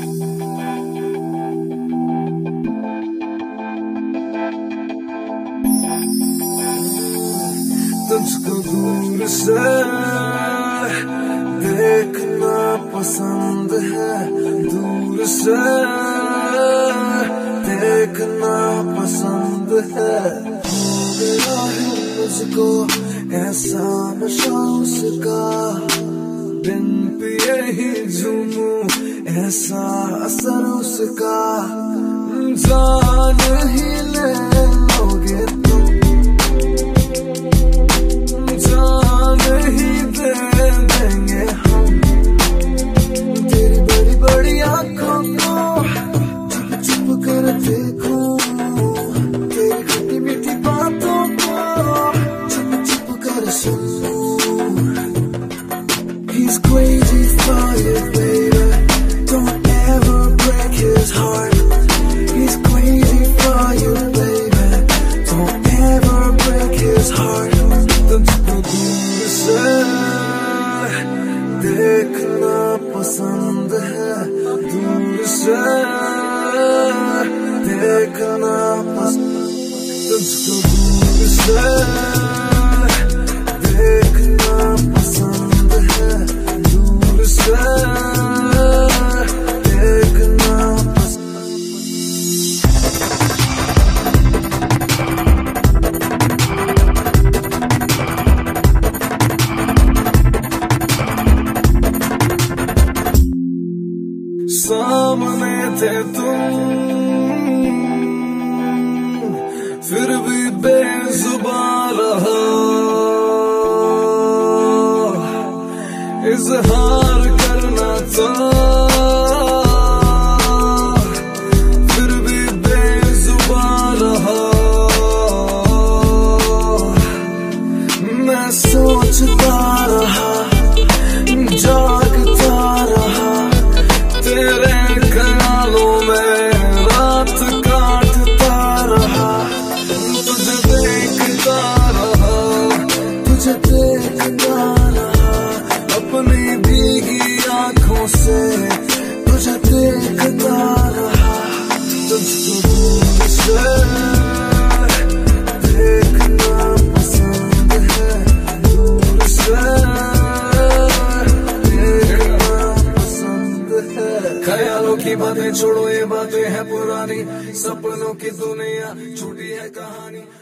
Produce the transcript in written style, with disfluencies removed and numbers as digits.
तुझको दूर से देखना पसंद है, दूर से देखना पसंद है। हो गया है मुझको ऐसा नशा उसका, बिन पिए ही झूमूं ऐसा असर उसका। जान ही ले लोगे तुम, जान ही दे देंगे हम। तेरी बड़ी बड़ी आंखों को चुप चुप कर देखूं, तेरी खट्टी मीठी बातों को चुप चुप कर सुनूं। He's crazy for you, baby. Don't ever break his heart. He's crazy for you, baby. Don't ever break his heart. तुझको दूर से देखना पसंद है, दूर से देखना पसंद। तुझको दूर से देखना पसंद है, दूर से देखना पसंद। सामने थे तुम फिर भी बेजुबान रहा, इजहार करना था फिर भी बेजुबान रहा। मैं सोचता रहा, जागता रहा, तेरे ख्यालों में रात काटता रहा। तुझे देखता रहा, तुझे देखता रहा, अपनी भीगी आंखों से तुझे देखता रहा। तुझको दूर से देखना पसंद है, दूर से देखना पसंद है। ख्यालों की बातें छोड़ो, ये बातें हैं पुरानी, सपनों की दुनिया छूटी है कहानी।